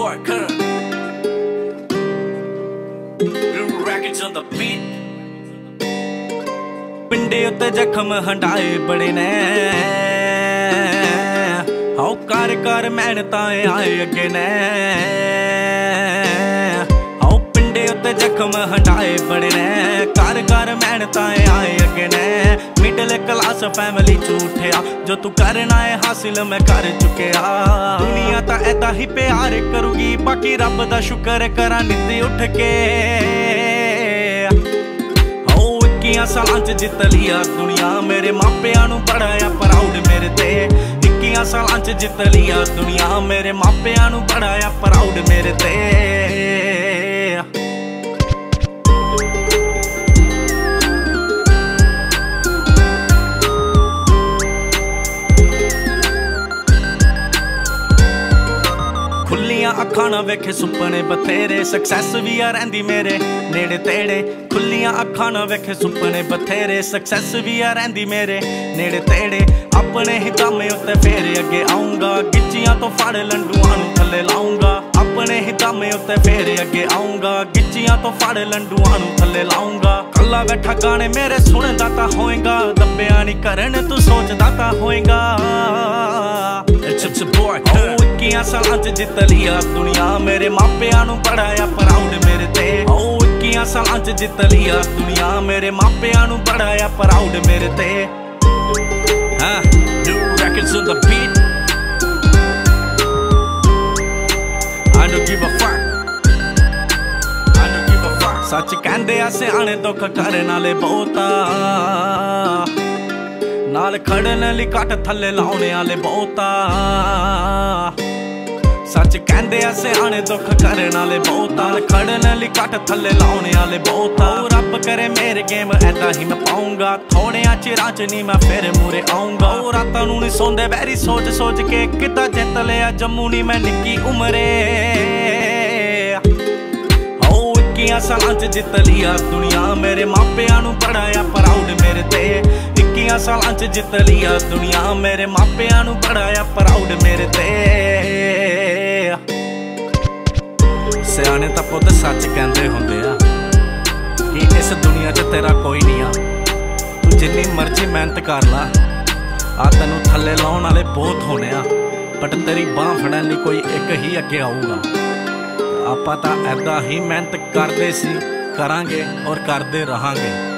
boy, cut. New records on the beat. पिंडे उत्ते जख्म हंडाए बड़े ने हाउ कर कर मेहनताएं आए अगे ने हाउ पिंडे उत्ते जख्म हंडाए बड़े ने कर कर मेहनताएं आए अगे ने मिडल क्लास फैमिली झूठिया जो तू करना है हासिल मैं कर चुकिया दुनिया ता ऐदा ही प्यार करूगी बाकी रब दा शुक्र करा नित उठ के 21 सालां च जित लिया दुनिया मेरे मापियां नूं बड़ा आ प्राउड मेरे ते 21 सालां च जित लिया दुनिया मेरे मापियां नूं बड़ा आ प्राउड मेरे ते खुलियां अखां ना वेखे सुपने बथेरे सक्सैस भी आ रहिंदी मेरे नेड़े तेड़े खुलियां अखां ना वेखे सुपने बथेरे सक्सैस भी आ रहिंदी मेरे नेड़े तेड़े अपने ही दामे उत्ते फेर अगे आऊंगा गिच्चियां तो फड़ लंडुआं नूं थल्ले लाऊंगा अपने ही दामे उत्ते फेर अगे आऊंगा गिच्चियां तो फड़ लंडुआं नूं थल्ले लाऊंगा कल्ला बैठा गाने मेरे सुनदा तां होएगा दब्बिया नहीं करन तू सोचदा तां होएगा It's a boy, 21 सालां च जित लिया दुनिया मेरे मापियां नूं बड़ा आ प्राउड मेरे ते 21 सालां च जित लिया दुनिया मेरे मापियां नूं बड़ा आ प्राउड मेरे ते New records on the beat I don't give a fuck I don't give a fuck सच कहंदे आ सियाणे दुख करन वाले बहुता नाल खड़न लई कट थल्ले लाउणे वाले बहुता सच कहंदे आ सियाणे दुख करन वाले बहुता खड़न लई कट थल्ले लाउणे वाले बहुता रब करे मेरे गेम ऐदा ही मैं पाऊंगा थोड़ियां चिरां च नहीं मैं फिर मूरे आऊंगा रातां नूं नहीं सौंदे बैरी सोच सोच के किद्दां जित लिया जम्मू नहीं मैं निक्की उमरे 21 सालां च जित लिया दुनिया मेरे मापियां नूं बड़ा आ प्राउड मेरे ते 21 सालां च जित लिया दुनिया मेरे मापियां नूं बड़ा आ प्राउड मेरे ते सियाणे तां पुੱਤ सच कहंदे हुंदे आ कि इस दुनिया च तेरा कोई नहीं आ तू जिन्नी मर्जी मेहनत कर ला आ तैनूं थल्ले लाउण वाले बहुत होने आ बट तेरी बांह फड़न लई कोई एक ही अगे आऊगा ਆਪਾਂ ਤਾਂ ऐदा ही मेहनत करते सी करांगे और करते रहांगे